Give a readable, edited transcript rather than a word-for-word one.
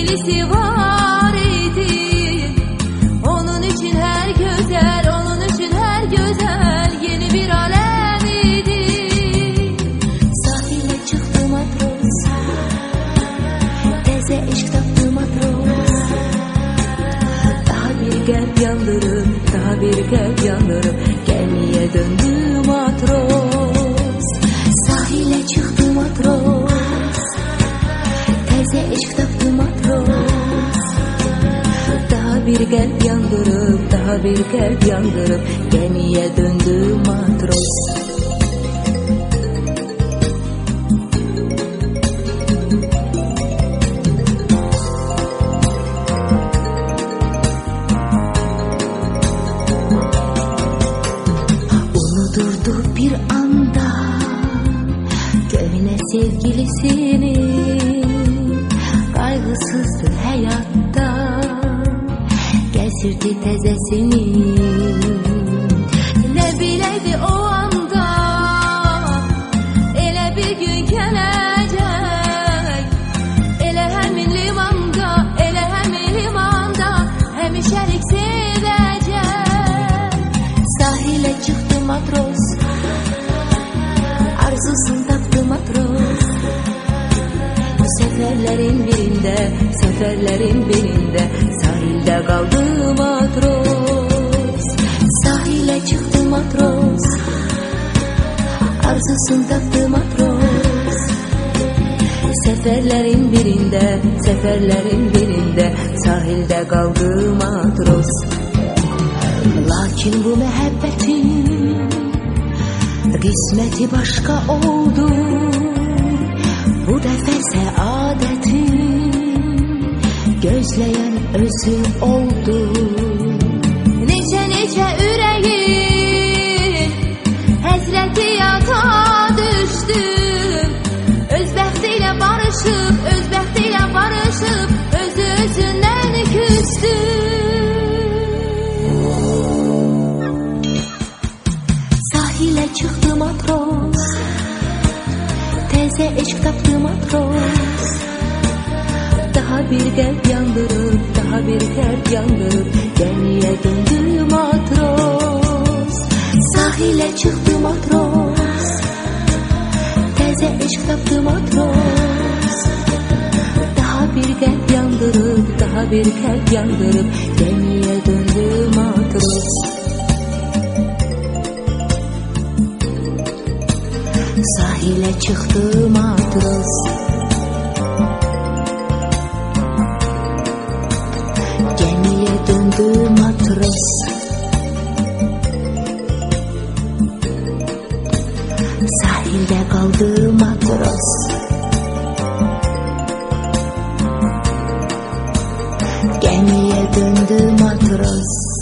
sevgilisi var idi. Onun için her güzel, onun için her güzel yeni bir alem idi. Sahile çıktı matros, teze eşk taptı matros. Daha bir kalp yandırıp, daha bir kalp yandırıp gemiye döndü matros. Sahile çıktı matros, teze eşk taptı matros. Daha bir kalp yandırıp, daha bir kalp yandırıp gemiye döndü matros. Unudurdu bir anda köyüne sevgilisini. Kaygısızdı hayatta, gezirdi tezesini. Ne bileydi o anda ele bir gün gelecek. Ele hemin limanda, ele hemin limanda hemşerik sevecek. Sahile çıktı matros, arzusunu taptı matros. Seferlerin birinde, seferlerin birinde sahilde kaldı matros. Sahile çıktı matros, arzusunu taptı matros. Seferlerin birinde, seferlerin birinde sahilde kaldı matros. Lakin bu muhabbetin kısmeti başka oldu. Bu defa saadetin gözleyen özü oldu. Nice nice yüreğin hasreti yata düştü. Öz bəxtiyle barışıp, öz bəxtiyle barışıp özü özünden küstü. Sahile çıktı matros, teze eşk taptı matros. Daha bir kalp yandırıp, daha bir kalp yandırıp gemiye döndü matros. Sahile çıktı matros, teze eşk taptı matros. Daha bir kalp yandırıp, daha bir kalp yandırıp gemiye döndü matros. Sahile çıktı matros, gemiye döndü matros. Sahilde kaldı matros, gemiye döndü matros.